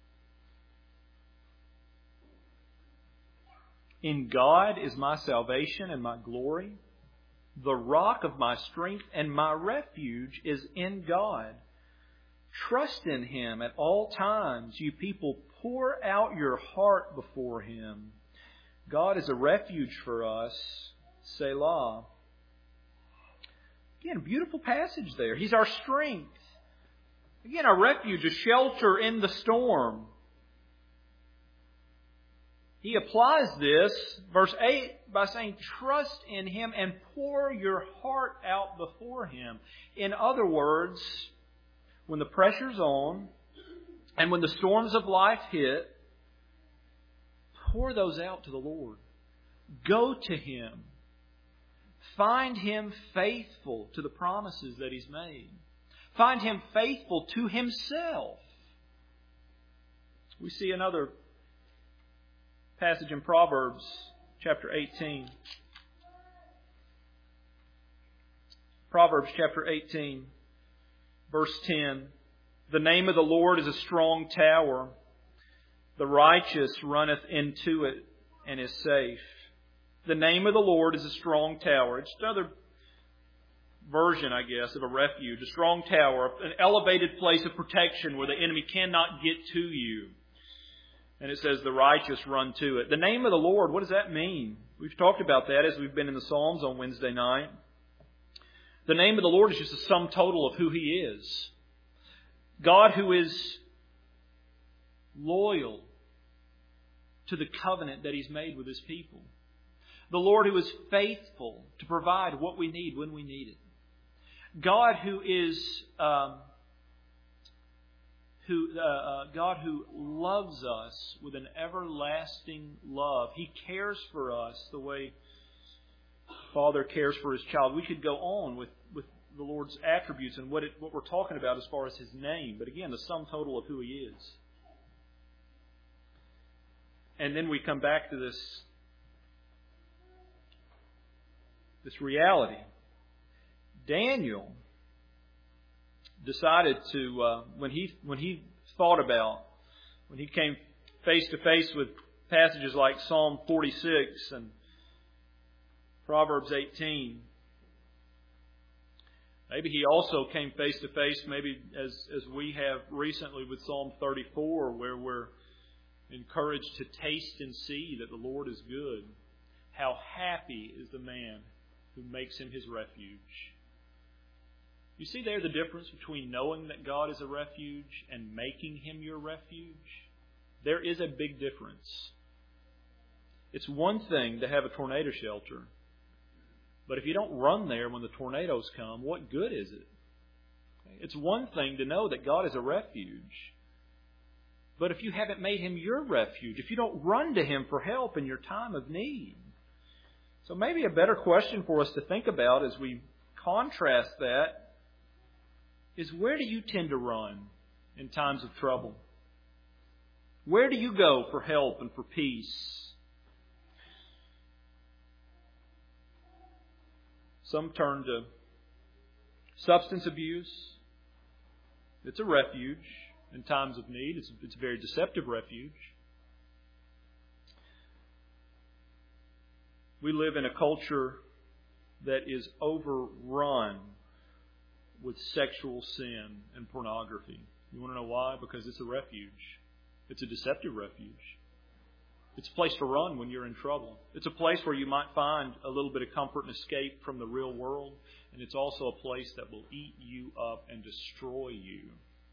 In God is my salvation and my glory. The rock of my strength and my refuge is in God. Trust in Him at all times. You people, pour out your heart before Him. God is a refuge for us. Selah. Again, a beautiful passage there. He's our strength. Again, our refuge, a shelter in the storm. He applies this, verse 8, by saying, trust in Him and pour your heart out before Him. In other words, when the pressure's on and when the storms of life hit, pour those out to the Lord. Go to Him. Find Him faithful to the promises that He's made. Find Him faithful to Himself. We see another passage in Proverbs chapter 18. Proverbs chapter 18, verse 10. The name of the Lord is a strong tower. The righteous runneth into it and is safe. The name of the Lord is a strong tower. It's another version, I guess, of a refuge. A strong tower, an elevated place of protection where the enemy cannot get to you. And it says the righteous run to it. The name of the Lord, what does that mean? We've talked about that as we've been in the Psalms on Wednesday night. The name of the Lord is just a sum total of who He is. God who is loyal to the covenant that He's made with His people. The Lord who is faithful to provide what we need when we need it. God who is God who loves us with an everlasting love. He cares for us the way Father cares for His child. We could go on with the Lord's attributes and what we're talking about as far as His name. But again, the sum total of who He is. And then we come back to this reality. Daniel decided to, when he came face to face with passages like Psalm 46 and Proverbs 18, maybe he also came face to face, maybe as we have recently with Psalm 34, where we're encouraged to taste and see that the Lord is good. How happy is the man who makes Him his refuge. You see there the difference between knowing that God is a refuge and making Him your refuge? There is a big difference. It's one thing to have a tornado shelter, but if you don't run there when the tornadoes come, what good is it? It's one thing to know that God is a refuge, but if you haven't made Him your refuge, if you don't run to Him for help in your time of need. So maybe a better question for us to think about as we contrast that is, where do you tend to run in times of trouble? Where do you go for help and for peace? Some turn to substance abuse. It's a refuge in times of need. It's a very deceptive refuge. We live in a culture that is overrun with sexual sin and pornography. You want to know why? Because it's a refuge. It's a deceptive refuge. It's a place to run when you're in trouble. It's a place where you might find a little bit of comfort and escape from the real world. And it's also a place that will eat you up and destroy you.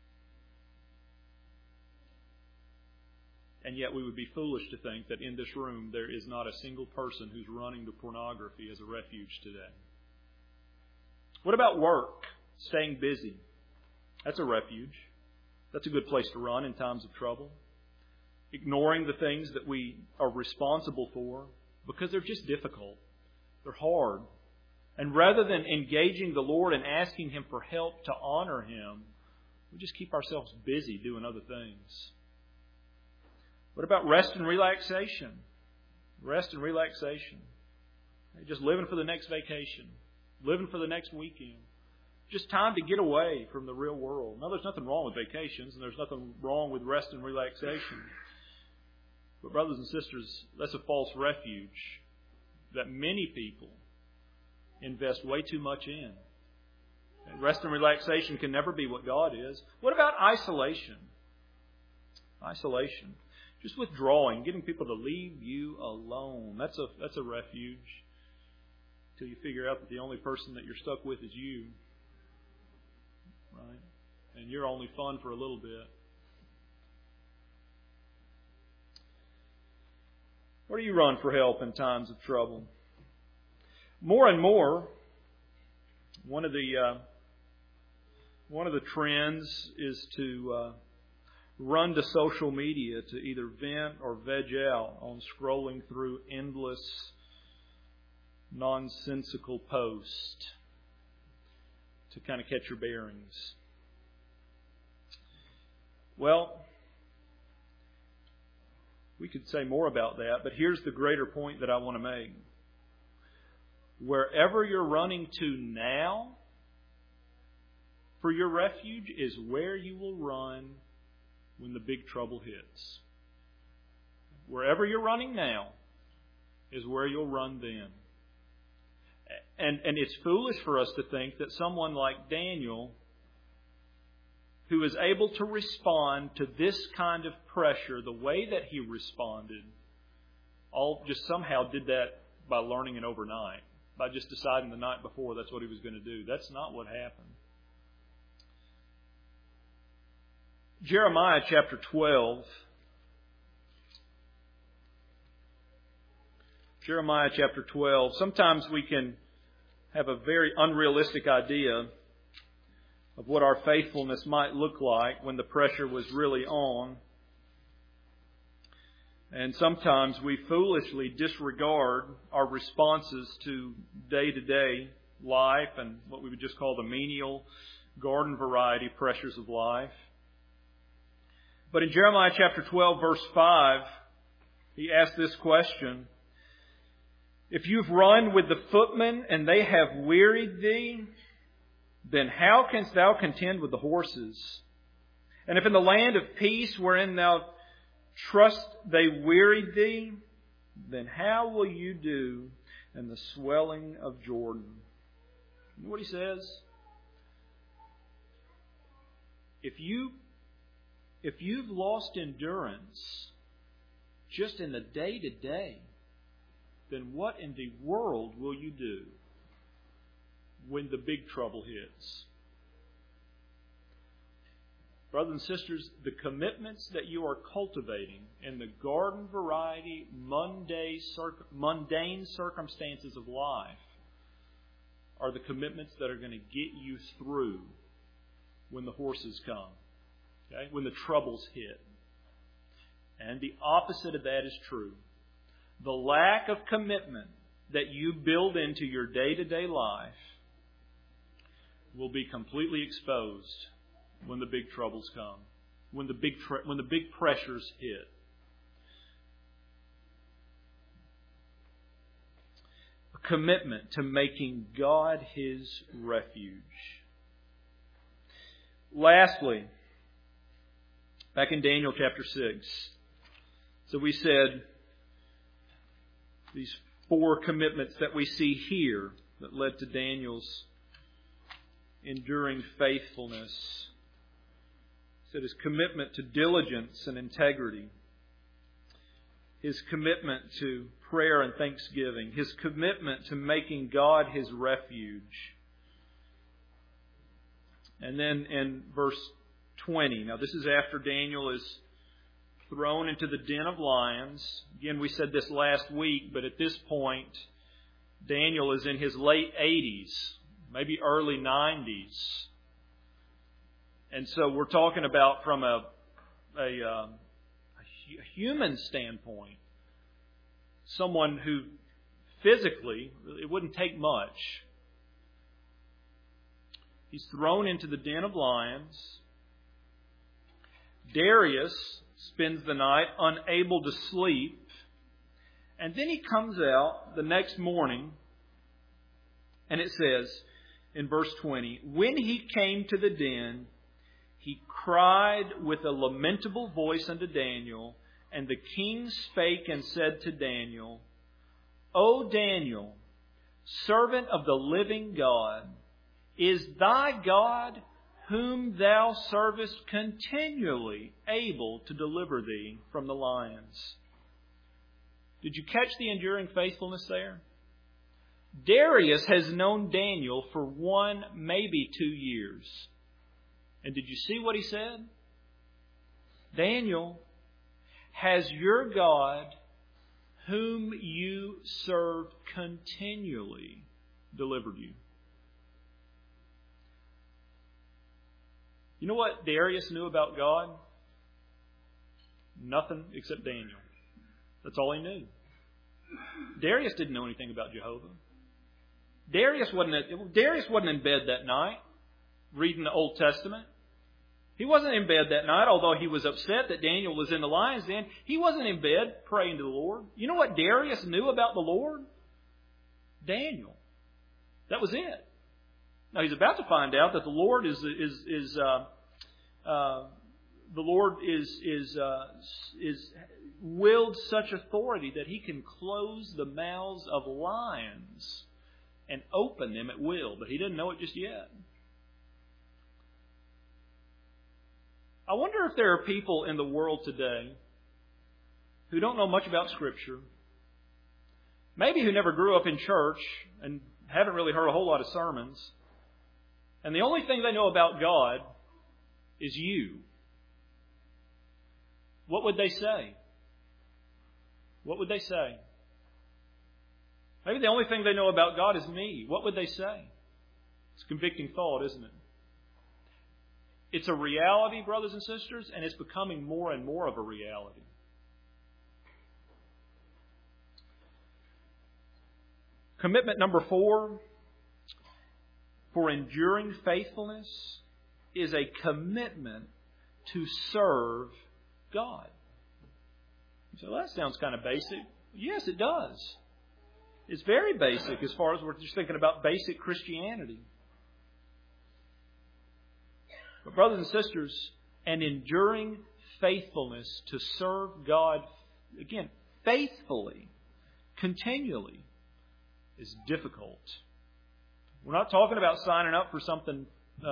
And yet we would be foolish to think that in this room there is not a single person who's running to pornography as a refuge today. What about work? Staying busy. That's a refuge. That's a good place to run in times of trouble. Ignoring the things that we are responsible for because they're just difficult. They're hard. And rather than engaging the Lord and asking Him for help to honor Him, we just keep ourselves busy doing other things. What about rest and relaxation? Rest and relaxation. Just living for the next vacation. Living for the next weekend. Just time to get away from the real world. Now, there's nothing wrong with vacations, and there's nothing wrong with rest and relaxation. But brothers and sisters, that's a false refuge that many people invest way too much in. And rest and relaxation can never be what God is. What about isolation? Isolation. Just withdrawing, getting people to leave you alone. That's a refuge until you figure out that the only person that you're stuck with is you. Right? And you're only fun for a little bit. Where do you run for help in times of trouble? More and more, one of the trends is to run to social media to either vent or veg out on scrolling through endless, nonsensical posts to kind of catch your bearings. Well, we could say more about that, but here's the greater point that I want to make. Wherever you're running to now for your refuge is where you will run when the big trouble hits. wherever you're running now is where you'll run then. And it's foolish for us to think that someone like Daniel, who is able to respond to this kind of pressure the way that he responded, all just somehow did that by learning it overnight, by just deciding the night before that's what he was going to do. That's not what happened. Jeremiah chapter 12. Jeremiah chapter 12. Sometimes we can have a very unrealistic idea of what our faithfulness might look like when the pressure was really on. And sometimes we foolishly disregard our responses to day-to-day life and what we would just call the menial, garden variety pressures of life. But in Jeremiah chapter 12, verse 5, he asks this question: if you've run with the footmen and they have wearied thee, then how canst thou contend with the horses? And if in the land of peace wherein thou trust they wearied thee, then how will you do in the swelling of Jordan? You know what he says? If you've lost endurance just in the day-to-day, then what in the world will you do when the big trouble hits? Brothers and sisters, the commitments that you are cultivating in the garden variety, mundane circumstances of life are the commitments that are going to get you through when the horses come, okay? When the troubles hit. And the opposite of that is true. The lack of commitment that you build into your day-to-day life will be completely exposed when the big troubles come, when the big pressures hit. A commitment to making God His refuge. Lastly, back in Daniel chapter 6, so we said these 4 commitments that we see here that led to Daniel's enduring faithfulness. He said his commitment to diligence and integrity, his commitment to prayer and thanksgiving, his commitment to making God his refuge. And then in verse 20, now this is after Daniel is thrown into the den of lions. Again, we said this last week, but at this point, Daniel is in his late 80s, maybe early 90s. And so we're talking about from a human standpoint, someone who physically, it wouldn't take much. He's thrown into the den of lions. Darius spends the night unable to sleep. And then he comes out the next morning, and it says in verse 20, when he came to the den, he cried with a lamentable voice unto Daniel, and the king spake and said to Daniel, O Daniel, servant of the living God, is thy God, whom thou servest continually, able to deliver thee from the lions? Did you catch the enduring faithfulness there? Darius has known Daniel for 1, maybe 2 years. And did you see what he said? Daniel, has your God, whom you serve continually, delivered you? You know what Darius knew about God? Nothing except Daniel. That's all he knew. Darius didn't know anything about Jehovah. Darius wasn't in bed that night reading the Old Testament. He wasn't in bed that night, although he was upset that Daniel was in the lion's den. He wasn't in bed praying to the Lord. You know what Darius knew about the Lord? Daniel. That was it. Now he's about to find out that the Lord is wields such authority that He can close the mouths of lions and open them at will. But He didn't know it just yet. I wonder if there are people in the world today who don't know much about Scripture, maybe who never grew up in church and haven't really heard a whole lot of sermons, and the only thing they know about God is you. What would they say? What would they say? Maybe the only thing they know about God is me. What would they say? It's a convicting thought, isn't it? It's a reality, brothers and sisters, and it's becoming more and more of a reality. Commitment number 4 for enduring faithfulness is a commitment to serve God. So that sounds kind of basic. Yes, it does. It's very basic as far as we're just thinking about basic Christianity. But brothers and sisters, an enduring faithfulness to serve God, again, faithfully, continually, is difficult. We're not talking about signing up for something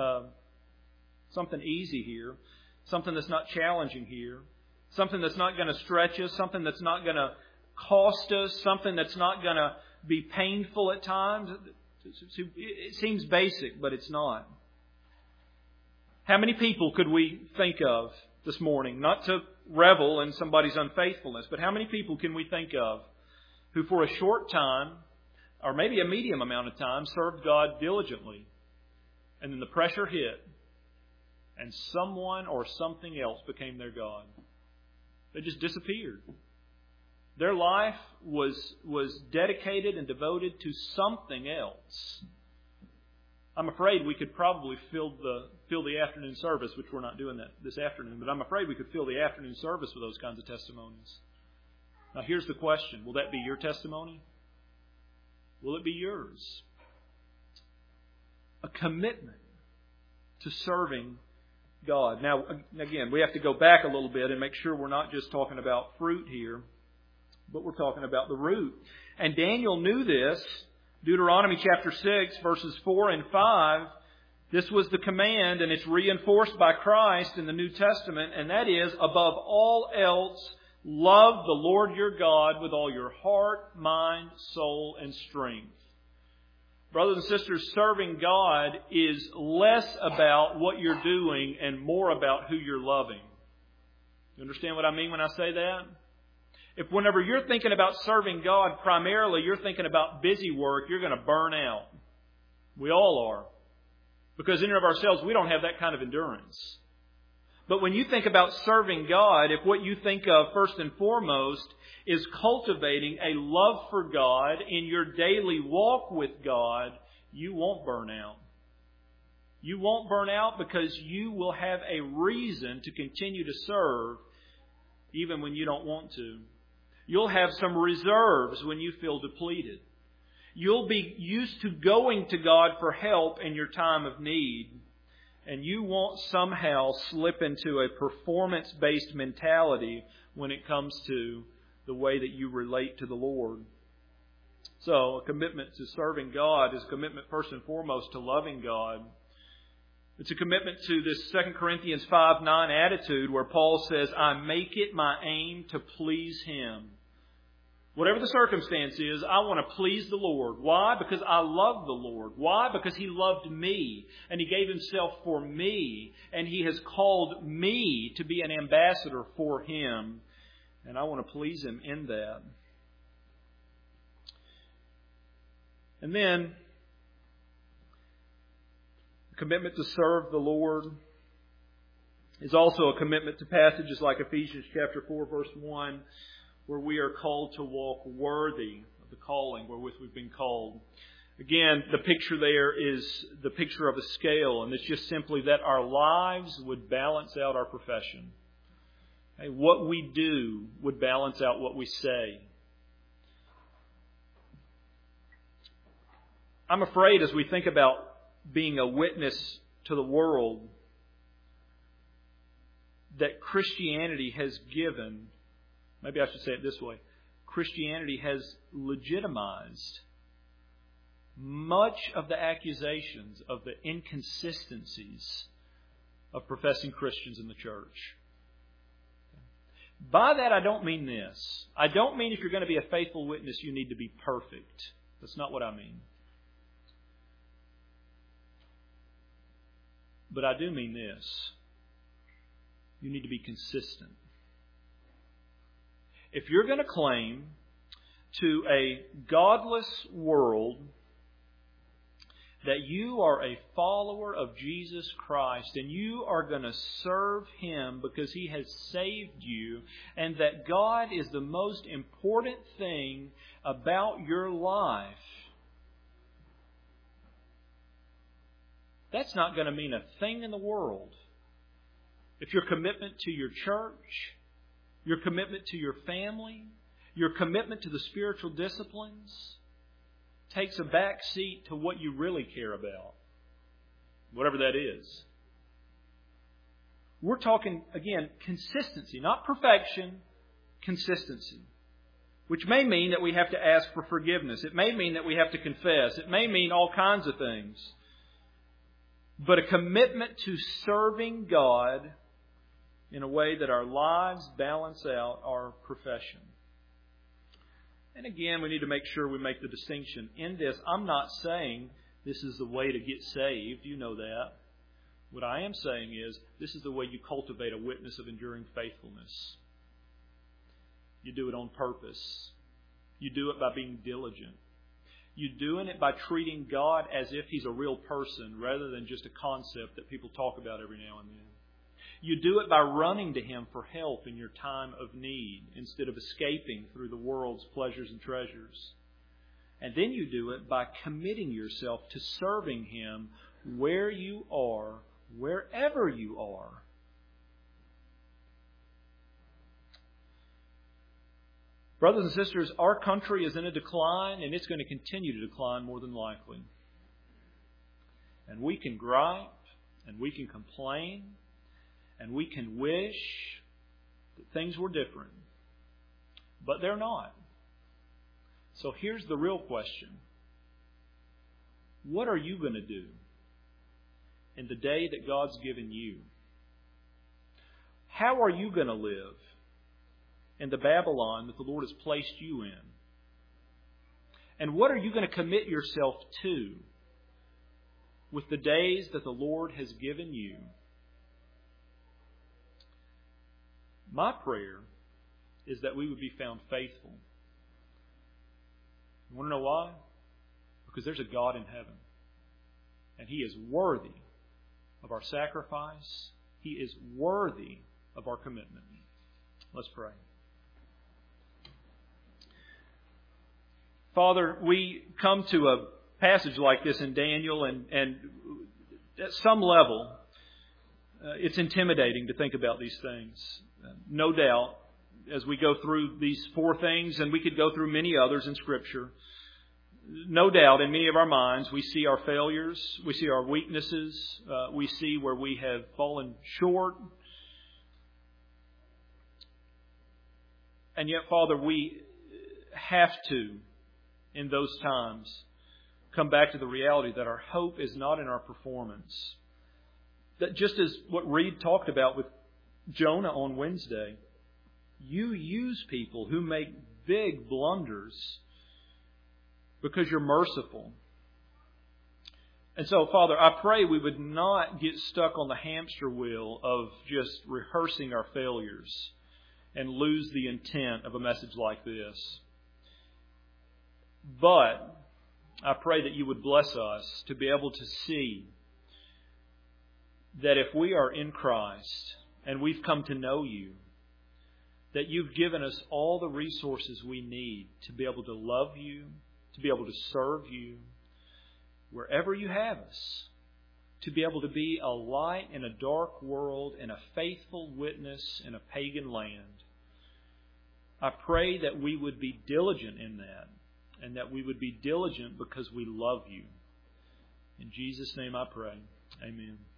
easy here, something that's not challenging here, something that's not going to stretch us, something that's not going to cost us, something that's not going to be painful at times. It seems basic, but it's not. How many people could we think of this morning, not to revel in somebody's unfaithfulness, but how many people can we think of who for a short time, or maybe a medium amount of time, served God diligently, and then the pressure hit, and someone or something else became their God? They just disappeared. Their life was dedicated and devoted to something else. I'm afraid we could probably fill the afternoon service, which we're not doing that this afternoon, but I'm afraid we could fill the afternoon service with those kinds of testimonies. Now here's the question. Will that be your testimony? Will it be yours? A commitment to serving God. Now, again, we have to go back a little bit and make sure we're not just talking about fruit here, but we're talking about the root. And Daniel knew this. Deuteronomy chapter 6, verses 4 and 5, this was the command, and it's reinforced by Christ in the New Testament, and that is, above all else, love the Lord your God with all your heart, mind, soul, and strength. Brothers and sisters, serving God is less about what you're doing and more about who you're loving. You understand what I mean when I say that? If whenever you're thinking about serving God, primarily you're thinking about busy work, you're going to burn out. We all are. Because in and of ourselves, we don't have that kind of endurance. But when you think about serving God, if what you think of first and foremost is cultivating a love for God in your daily walk with God, you won't burn out. You won't burn out because you will have a reason to continue to serve even when you don't want to. You'll have some reserves when you feel depleted. You'll be used to going to God for help in your time of need. And you won't somehow slip into a performance-based mentality when it comes to the way that you relate to the Lord. So, a commitment to serving God is a commitment first and foremost to loving God. It's a commitment to this 2 Corinthians 5:9 attitude where Paul says, I make it my aim to please Him. Whatever the circumstance is, I want to please the Lord. Why? Because I love the Lord. Why? Because He loved me and He gave Himself for me and He has called me to be an ambassador for Him. And I want to please Him in that. And then, a commitment to serve the Lord is also a commitment to passages like Ephesians chapter 4, verse 1, where we are called to walk worthy of the calling wherewith we've been called. Again, the picture there is the picture of a scale, and it's just simply that our lives would balance out our profession. Okay, what we do would balance out what we say. I'm afraid as we think about being a witness to the world, that Christianity has given maybe I should say it this way. Christianity has legitimized much of the accusations of the inconsistencies of professing Christians in the church. By that, I don't mean this. I don't mean if you're going to be a faithful witness, you need to be perfect. That's not what I mean. But I do mean this. You need to be consistent. If you're going to claim to a godless world that you are a follower of Jesus Christ and you are going to serve Him because He has saved you, and that God is the most important thing about your life, that's not going to mean a thing in the world if your commitment to your church, your commitment to your family, your commitment to the spiritual disciplines takes a back seat to what you really care about, whatever that is. We're talking, again, consistency, not perfection, consistency. Which may mean that we have to ask for forgiveness. It may mean that we have to confess. It may mean all kinds of things. But a commitment to serving God in a way that our lives balance out our profession. And again, we need to make sure we make the distinction. In this, I'm not saying this is the way to get saved. You know that. What I am saying is this is the way you cultivate a witness of enduring faithfulness. You do it on purpose. You do it by being diligent. You're doing it by treating God as if He's a real person rather than just a concept that people talk about every now and then. You do it by running to Him for help in your time of need instead of escaping through the world's pleasures and treasures. And then you do it by committing yourself to serving Him where you are, wherever you are. Brothers and sisters, our country is in a decline, and it's going to continue to decline more than likely. And we can gripe, and we can complain, and we can wish that things were different. But they're not. So here's the real question. What are you going to do in the day that God's given you? How are you going to live in the Babylon that the Lord has placed you in? And what are you going to commit yourself to with the days that the Lord has given you? My prayer is that we would be found faithful. You want to know why? Because there's a God in heaven. And He is worthy of our sacrifice. He is worthy of our commitment. Let's pray. Father, we come to a passage like this in Daniel, and at some level, it's intimidating to think about these things. No doubt, as we go through these 4 things, and we could go through many others in Scripture, no doubt in many of our minds we see our failures, we see our weaknesses, we see where we have fallen short. And yet, Father, we have to, in those times, come back to the reality that our hope is not in our performance. That just as what Reed talked about with Jonah on Wednesday, you use people who make big blunders because you're merciful. And so, Father, I pray we would not get stuck on the hamster wheel of just rehearsing our failures and lose the intent of a message like this. But I pray that you would bless us to be able to see that if we are in Christ and we've come to know you, that you've given us all the resources we need to be able to love you, to be able to serve you, wherever you have us, to be able to be a light in a dark world and a faithful witness in a pagan land. I pray that we would be diligent in that, and that we would be diligent because we love you. In Jesus' name I pray. Amen.